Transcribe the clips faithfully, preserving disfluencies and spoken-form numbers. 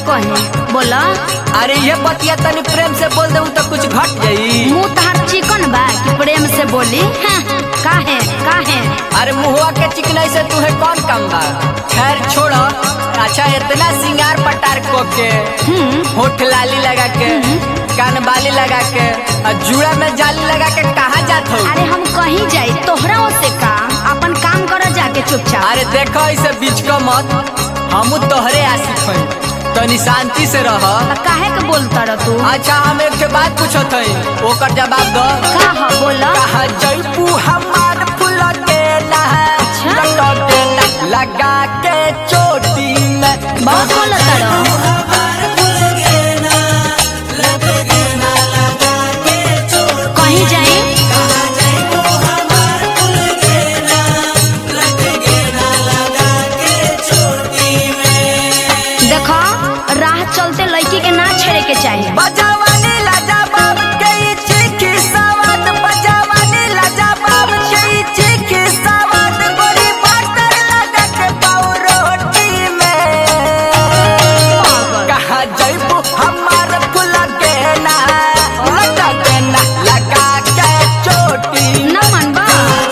कही बोला। अरे ये बतिया तनी प्रेम से बोल दे तो कुछ घट जाई। मुँह तहार चिकन बा कि प्रेम से बोली हाँ, काहे काहे। अरे मुहुआ के चिकनाई से तुहे कौन काम बा। खैर छोड़ो। अच्छा इतना सिंगार पटार को के होठ लाली लगा के कान बाली लगा के और जुड़ा में जाली लगा के कहाँ जात हो। अरे हम कहीं जाई तोहरा से का अपन काम कर जाके चुपचाप। अरे देखो इसे बीच को मत हम तोहरे आशिक हई तनी शांति से रह। काहे के बोलता रह तू। अच्छा हम एक के बात पूछत हई ओकर जवाब दो। का ह बोला। कहा जयपू हमार फूल के लगा के चोटी में बहुत बोलता रह। कहीं जाए देखो राह चलते लड़की के ना छेड़े के चाहिए। बजावानी लाजवाब के चीखी सवाद बजावानी लाजवाब के चीखी सवाद गोरी बटर लगा के पाऊ रोटी में कहा जइबू हमार फूल के ना लगा के ना लगा के चोटी ना मनबा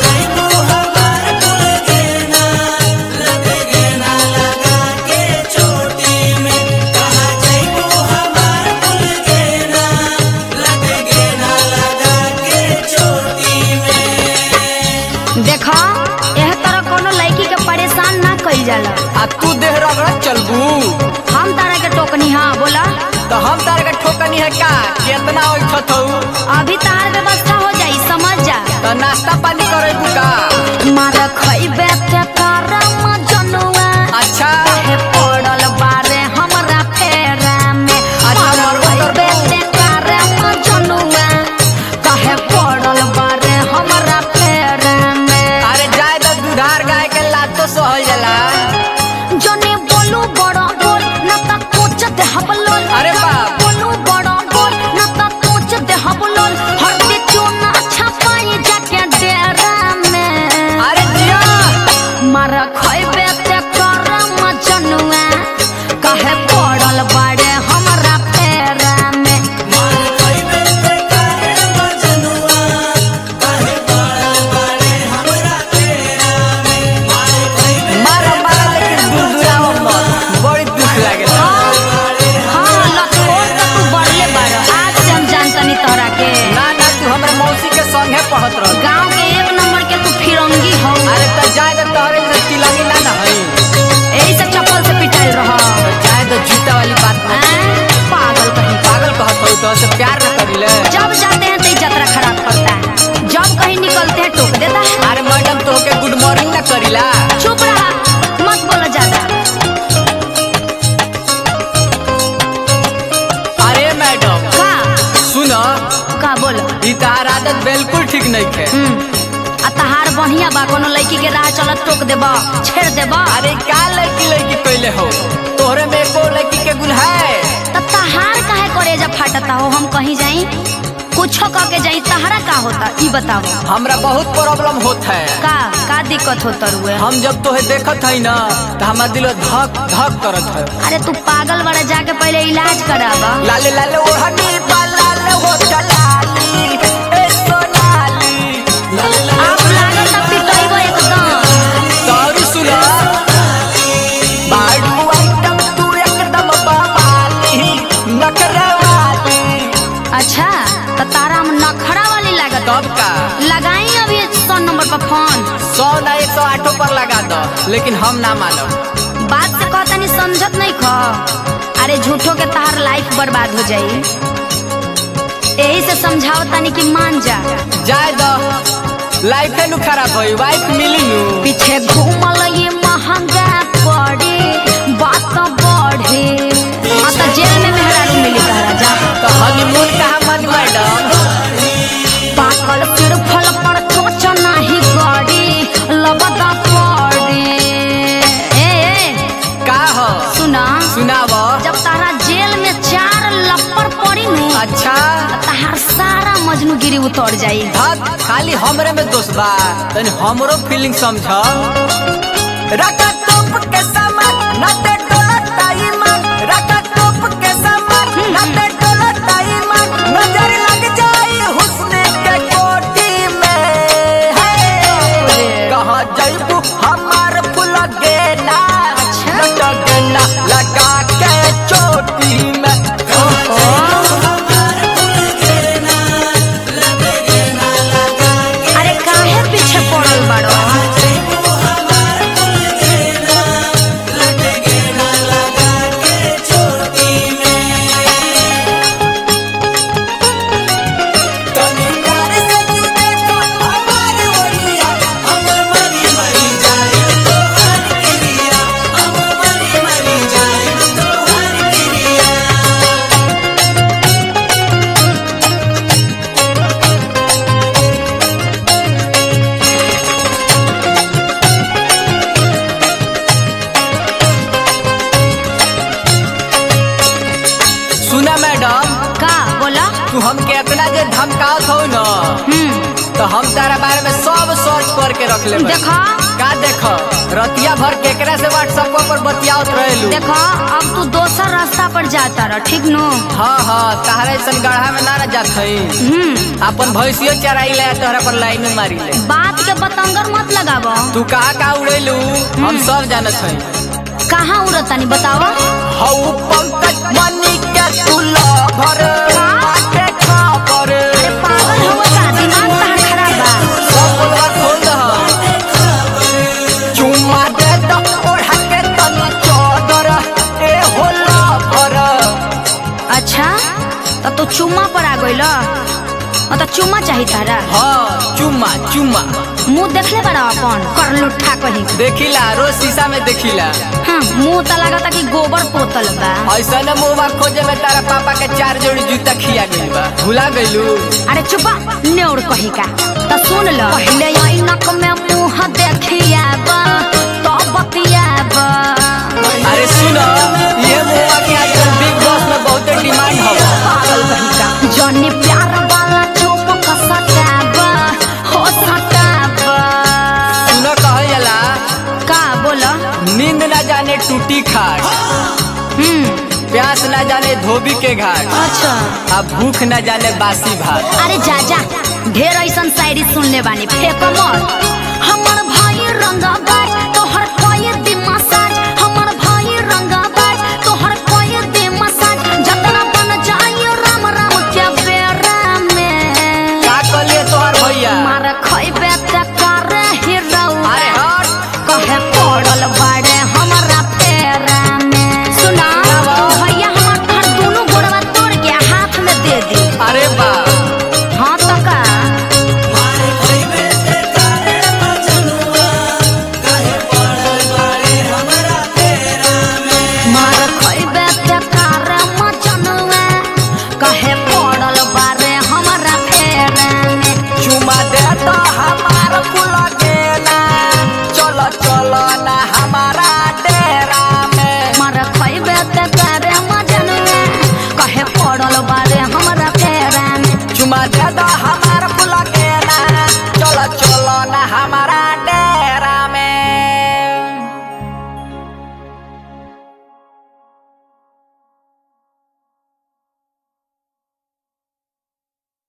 देखो यह तरह कोनो लड़की के परेशान ना कइल जाला। आ तू देह रगड़ चलबू हम तारा के टोकनी हाँ बोला। तो हम तार के ठोकनी है का कितना उठत हो। अभी तार व्यवस्था हो जाई समझ जा। तो नाश्ता पानी करेबू का। मारा खइबे ते करम जनुआ अच्छा काहे पड़ल बारे हमरा फेरा में। अच्छा मारा मरबो खइबे ते करम जनुआ काहे पड़ल बारे हमरा फेरा में। अरे जाए तो दुधार गाय के लातो सहल जाला। जने बोलू बड़ा बोल ना ता कोच दे हबलोल। अरे बाप। बोलू बड़ा बोल ना ता कोच दे हबलोल। हरदी चूना छपाई जाके डेरा में। अरे जिया मारा खइबे ते करम जनुआ काहे पड़ल बाड़े हमरा फेरा में। मारा मारा लेकिन दुधुराव मत बड़ी दुख लागेला। हाँ लखोर तो तू बढ़ले बाड़। आज से हम जानतनी तोहरा के ना ना तू हमरा मौसी के संगे पढ़त रह। गांव के एक नंबर के तू फिरंगी हो। अरे तो जाए तो तोहरे से तिलंगी ना ना हई। यही से चप्पल से पिटाइल रह। जाए तो जूता वाली बात ना। हैं? पागल कहीं। पागल कहत हो तो से प्यार न करिले। जब जाते हैं तो ये यात्रा खराब करता है जब कहीं निकलते हैं टोक देता है। अरे मैडम तो के गुड मॉर्निंग ना करिला। चुप रहा मत बोला ज्यादा। अरे मैडम का सुनो का बोलो। ई तार आदत बिल्कुल ठीक नहीं है। हम्म आ तहार बढ़िया बा कोनो लड़की के राह चलत टोक देबा छेड़ देबा। अरे का लड़की लड़की कैले हो तोहरे में एको लड़की के गुण है। त तहार काहे करेजा फाटता हो। हम कहीं जाई कुछो कह के जाई तहरा का होता ई बताओ। हमरा बहुत प्रॉब्लम होत है। का का दिक्कत होता रुए। हम जब तोहे देखत है ना तो हमारा दिल धक धक करत है। अरे तू पागल बड़ा जाके पहले इलाज करावा। लाले लाले ओढ़नी बा लाले हो चलाली ए सोनाली लाले लाले आप लागत अब पिटइबो एकदम। सॉरी सुना बाडू आइटम तू एकदम बाबाली नखरवाली। अच्छा तो तारा हम नखरा वाली लागत। तब का लगाई अभी सौ नंबर पर फोन। सौ ना एक सौ आठों पर लगा दो लेकिन हम ना मानो। बात से कहता नहीं समझत नहीं खो। अरे झूठो के तहार लाइफ बर्बाद हो जाई। यही से समझाओ तानी कि मान जा। जाए दो लाइफ है नु खराब होई वाइफ मिली नु। पीछे घूमल ये महंगा पड़ी बात बढ़े। आ तो जेल में मेहरारू मिली तहरा जा। तो हनीमून कहाँ मन मैडम। पाकल फिर फल पर चोच नहीं गड़ी लबदा पड़ी। ए ए का हो सुना सुनाव। जब तारा जेल में चार लप्पर पड़ी नु अच्छा तहार सारा मजनू गिरी उतर जाई। धक खाली हमरे में दोस्त बा तनी हमरो फीलिंग समझ। रखा टोप के सामान ना ते टोला टाइम रखा टोप धमकावत हो न हम्म तो हम तारा बारे में सब सर्च करके रख ले। देखो का देखो रतिया भर केकरा से व्हाट्सएप पर बतियावत रहेलू। देखो अब तू दोसर रास्ता पर जाता रह, ठीक नो। हाँ हाँ तहरा ऐसा गढ़ा में ना ना जात हई। हम्म अपन भैंसियो चराई ले तोहरा पर लाइन में मारी ले। बात के बतंगर मत लगावो। तू कहाँ कहाँ उड़ेलू हम सब जानत हई। कहाँ उड़तानी बताओ। हऊ पंकज मनी के तू लभर आके खबर। अरे पागल हो का, दिमाग कहाँ खराब बा। सब बोलवा खोल दह। चुम्मा दे दो ओढ़ा के तनी चौदर ए हो लभर। अच्छा तो तू चुम्मा पर आ गइल। तो चुम्मा चाहिए तारा। हाँ चुम्मा चुम्मा। मुँह देखले बड़ा अपन कर लुट्ठा कहीं। देखिला रोज शीशा में देखिला। हाँ मुँह तो लगता कि गोबर पोतल बा। ऐसा न मुँह खोजे में तारा पापा के चार जोड़ी जूता खिया गई बा। भुला गईलू। अरे चुपा नेउर कही का। तो सुन लो पहले ऐनक में मुँह देखिया बा तो बतिया बा। अरे सुनो ये मुँह के आजकल बिग बॉस में बहुत डिमांड हो। पागल कही का। जॉनी प्यार वाला चुप सटाबा हो सटाबा। सुनो कहल जाला का बोलो। नींद ना जाने टूटी खाट, हम्म प्यास ना जाने धोबी के घाट, अच्छा अब भूख ना जाने बासी भात। अरे जा जा ढेर ऐसा शायरी सुनले बानी फेंको मत। हमर भाई रंगा बाज तोहर कोई दिमाग